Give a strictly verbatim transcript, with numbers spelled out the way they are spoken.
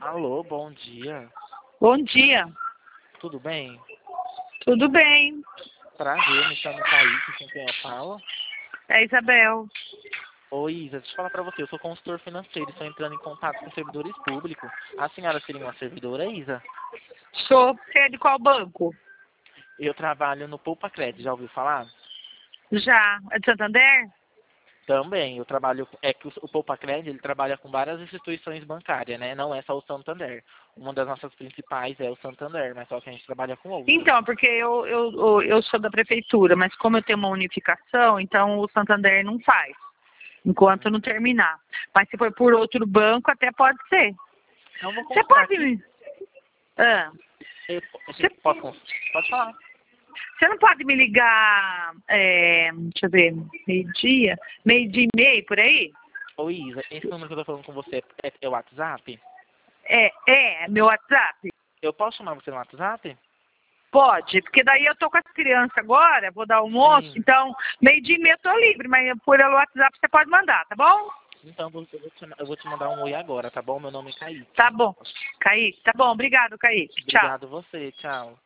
Alô, bom dia. Bom dia. Tudo bem? Tudo bem? Prazer, me chamo Kaique, com quem eu falo. É Isabel. Oi, Isa, deixa eu falar pra você, eu sou consultor financeiro e estou entrando em contato com servidores públicos. A senhora seria uma servidora, Isa? Sou. Você é de qual banco? Eu trabalho no Poupa Crédito, já ouviu falar? Já. É de Santander? Também, eu trabalho, é que o, o Poupa Crédito, ele trabalha com várias instituições bancárias, né? Não é só o Santander. Uma das nossas principais é o Santander, mas só que a gente trabalha com outras. Então, porque eu, eu, eu eu sou da prefeitura, mas como eu tenho uma unificação, então o Santander não faz, enquanto não terminar. Mas se for por outro banco, até pode ser. Então, eu vou Você consultar pode aqui. me... Ah, Eu, você, posso, cons- pode falar. você não pode me ligar, é, deixa eu ver, meio-dia, meio-dia e meio, por aí? Oi, Isa, esse número que eu tô falando com você é, é o WhatsApp? É, é, meu WhatsApp? Eu posso chamar você no WhatsApp? Pode, porque daí eu tô com as crianças agora, vou dar almoço, Sim. então meio dia e meia eu tô livre, mas por pelo WhatsApp você pode mandar, tá bom? Então, eu vou, eu vou te, eu vou te mandar um oi agora, tá bom? Meu nome é Kaique. Tá bom. Kaique, tá bom, obrigado, Kaique. Tchau. Obrigado você, tchau.